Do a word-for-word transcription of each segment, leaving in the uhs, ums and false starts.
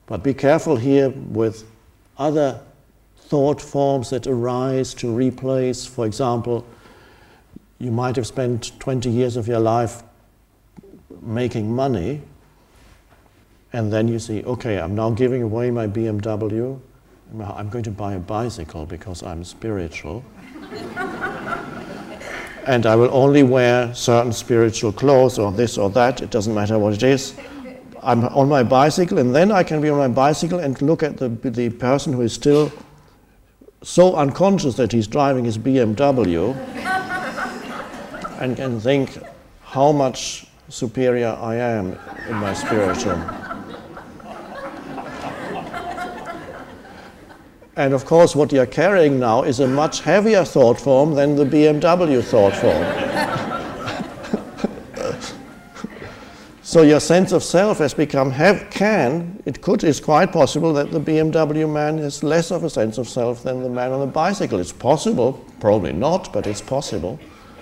But be careful here with other thought forms that arise to replace. For example, you might have spent twenty years of your life making money, and then you see, okay, I'm now giving away my B M W, I'm going to buy a bicycle because I'm spiritual. And I will only wear certain spiritual clothes or this or that, it doesn't matter what it is. I'm on my bicycle, and then I can be on my bicycle and look at the, the person who is still so unconscious that he's driving his B M W and can think how much superior I am in my spiritual. And of course, what you're carrying now is a much heavier thought form than the B M W thought form. So your sense of self has become, have, can, it could, it's quite possible that the B M W man has less of a sense of self than the man on the bicycle. It's possible, probably not, but it's possible.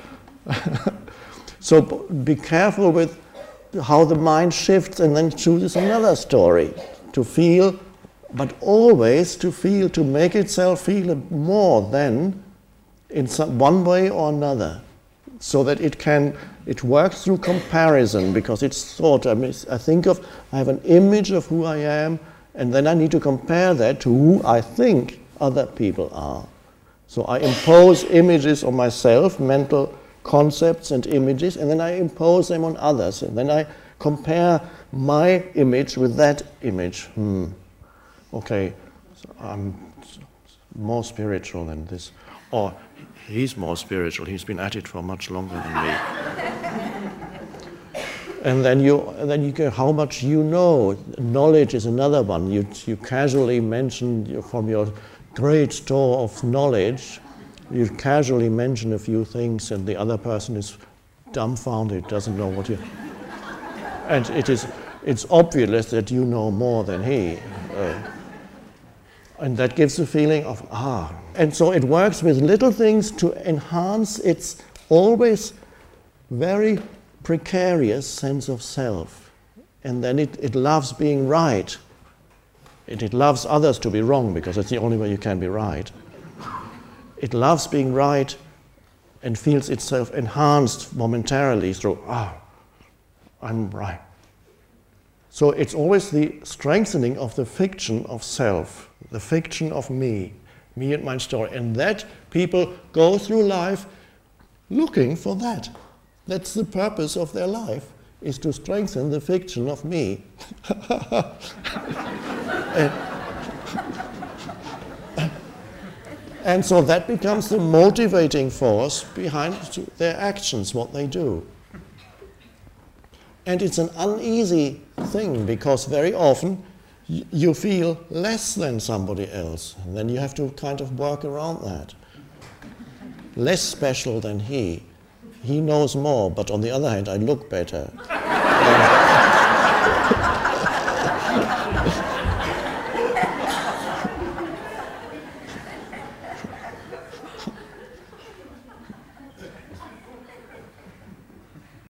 So be careful with how the mind shifts and then chooses another story to feel, but always to feel, to make itself feel more than in some, one way or another, so that it can, it works through comparison, because it's thought, I mean, I think of, I have an image of who I am, and then I need to compare that to who I think other people are. So I impose images on myself, mental concepts and images, and then I impose them on others, and then I compare my image with that image. Hmm. Okay, so I'm more spiritual than this. Or he's more spiritual, he's been at it for much longer than me. And then you, and then you go, how much you know. Knowledge is another one. You, you casually mention from your great store of knowledge, you casually mention a few things, and the other person is dumbfounded, doesn't know what you... And it is, it's obvious that you know more than he. Uh, and that gives a feeling of, ah. And so it works with little things to enhance its always very precarious sense of self. And then it, it loves being right. It, it loves others to be wrong, because that's the only way you can be right. It loves being right and feels itself enhanced momentarily through, ah, I'm right. So it's always the strengthening of the fiction of self, the fiction of me, me and my story. And that people go through life looking for that. That's the purpose of their life, is to strengthen the fiction of me. and, and so that becomes the motivating force behind their actions, what they do. And it's an uneasy thing, because very often y- you feel less than somebody else, and then you have to kind of work around that. Less special than he. He knows more, but on the other hand, I look better.